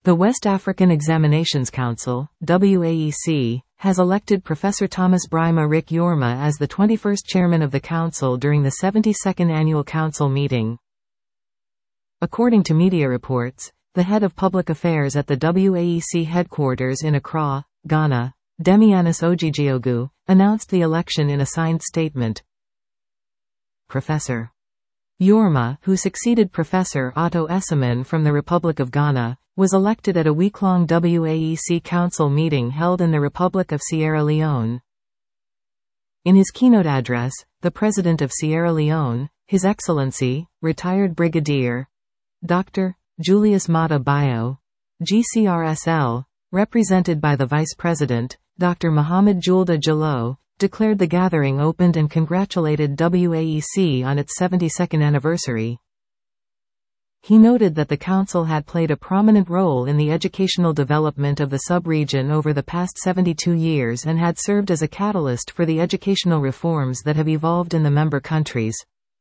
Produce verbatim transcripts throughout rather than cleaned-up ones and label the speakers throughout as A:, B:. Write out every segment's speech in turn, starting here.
A: The West African Examinations Council, W A E C, has elected Professor Thomas Brima Rick Yorma as the twenty-first chairman of the council during the seventy-second annual council meeting. According to media reports, the head of public affairs at the W A E C headquarters in Accra, Ghana, Demianis Ogigiogu, announced the election in a signed statement. Professor Yorma, who succeeded Professor Otto Esseman from the Republic of Ghana, was elected at a week-long W A E C council meeting held in the Republic of Sierra Leone. In his keynote address, the President of Sierra Leone, His Excellency, retired Brigadier Doctor Julius Mata Bio, G C R S L, represented by the Vice President, Doctor Mohamed Julda Jallo, declared the gathering opened and congratulated W A E C on its seventy-second anniversary. He noted that the council had played a prominent role in the educational development of the sub-region over the past seventy-two years and had served as a catalyst for the educational reforms that have evolved in the member countries.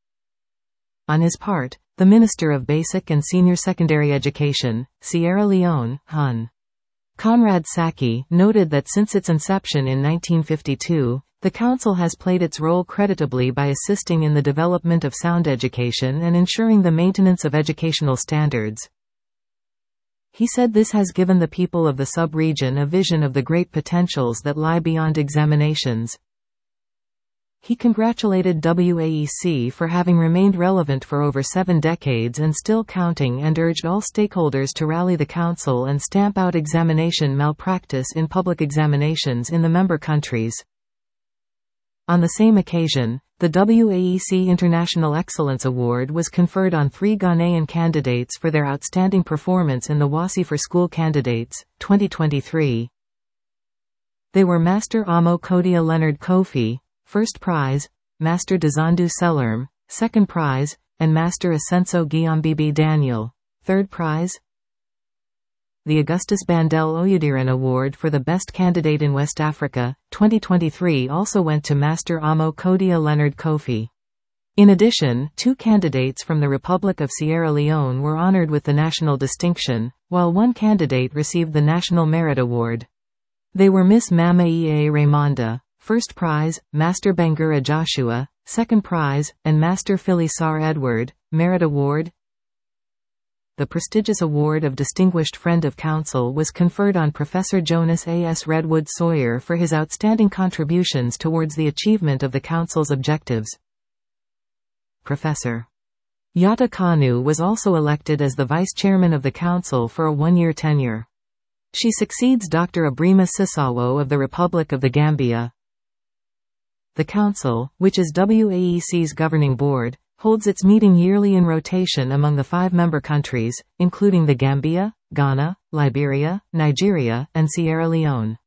A: On his part, the Minister of Basic and Senior Secondary Education, Sierra Leone, Hun Conrad Saki, noted that since its inception in nineteen fifty-two, the Council has played its role creditably by assisting in the development of sound education and ensuring the maintenance of educational standards. He said this has given the people of the sub-region a vision of the great potentials that lie beyond examinations. He congratulated W A E C for having remained relevant for over seven decades and still counting and urged all stakeholders to rally the Council and stamp out examination malpractice in public examinations in the member countries. On the same occasion, the W A E C International Excellence Award was conferred on three Ghanaian candidates for their outstanding performance in the WASSCE for School Candidates, twenty twenty-three. They were Master Amo Kodia Leonard Kofi, first prize, Master Dezandu Selerm, second prize, and Master Asenso Guiambibi Daniel, third prize. The Augustus Bandel Oyediran Award for the Best Candidate in West Africa, twenty twenty-three also went to Master Amo Kodia Leonard Kofi. In addition, two candidates from the Republic of Sierra Leone were honored with the national distinction, while one candidate received the National Merit Award. They were Miss Mama E A Raymonda, first prize, Master Bangura Joshua, second prize, and Master Philly Sar Edward, Merit Award. The prestigious Award of Distinguished Friend of Council was conferred on Professor Jonas A. S. Redwood Sawyer for his outstanding contributions towards the achievement of the Council's objectives. Professor Yatta Kanu was also elected as the Vice Chairman of the Council for a one-year tenure. She succeeds Doctor Abrima Sisawo of the Republic of the Gambia. The Council, which is W A E C's governing board, holds its meeting yearly in rotation among the five member countries, including the Gambia, Ghana, Liberia, Nigeria, and Sierra Leone.